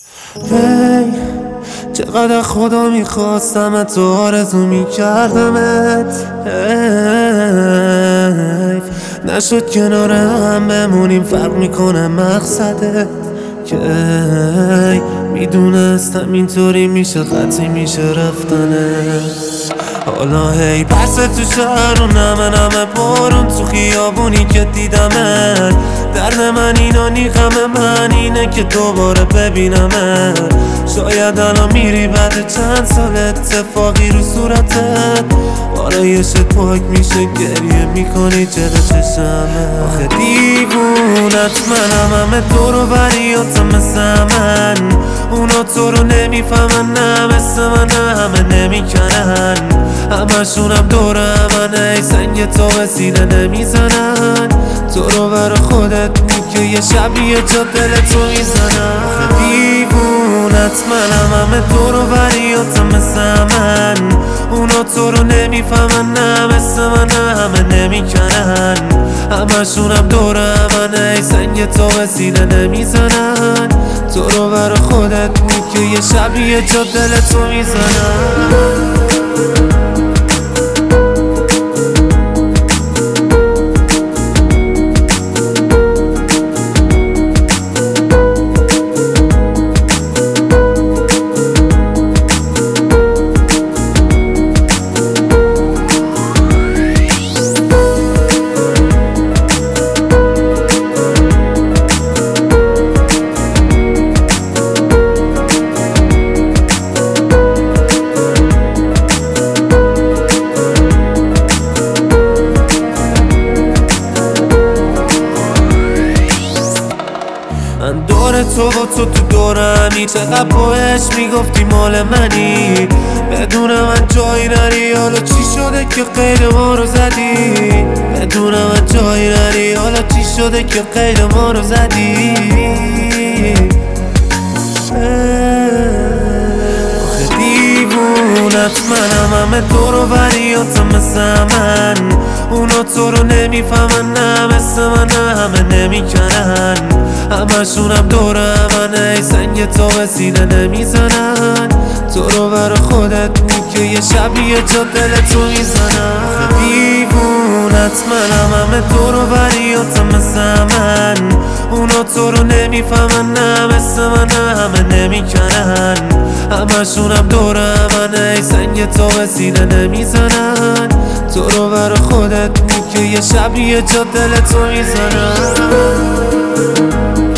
هی چقدر خدا میخواستم تو آرزو میکردمت، هی نشد کنار هم بمونیم، فرق میکنه مقصدت که میدونستم اینطوری میشه، قطعی میشه رفتنه. حالا هی پس تو شهر و نمه بارون تو خیابونی که دیدمت، درد من اینو نیخم من اینه که دوباره ببینمت. شاید الان میری بعد چند سال اتفاقی رو صورتت، بالای شت پاک میشه گریه میکنی چرا چشمه. آخه دیوونت منم، همه دور و بریات مثل من، اونا تو رو نمیفهمن، نه مثل من همه نمیکنن، همشونم دور همن، ای سنگ تو به سینه نمیزنن، تو رو بر خودت که یه شب یه جا دل تو میزنن. آخه دیوونت منم، همه دور و بریات مثل من، اونا تو رو نمیفهمن، نه مثل من همه نمیکنن، همشونم دور همن، ای سنگ تو به سینه نمیزنن، تو رو بر خودت که یه شب یه جا دل تو میزنن. من دور تو با تو دورمی، چقدر باش میگفتی مال منی، بدون من جایی نری، حالا چی شده که قید ما رو زدی، بدون من جایی نری، حالا چی شده که قید ما رو زدی. آخه دیوونت منم، همه دور و بریات مثل من، اونا تو رو نمیفهمن، نه مثل من همه نمیکنن، همشونم دور همن، ای سنگ تو به سینه نمیزنن، تو رو بر خودت که یه شب یه جا دل تو میزنن. آخه دیوونت منم، همه دور و بریات مثل من، اونا تو رو نمیفهمن، نه مثل من همه نمیکنن، همشونم دور همن، ای سنگ تو به سینه نمیزنن، تو رو بر خودت که یه شب یه جا دل تو میزنن.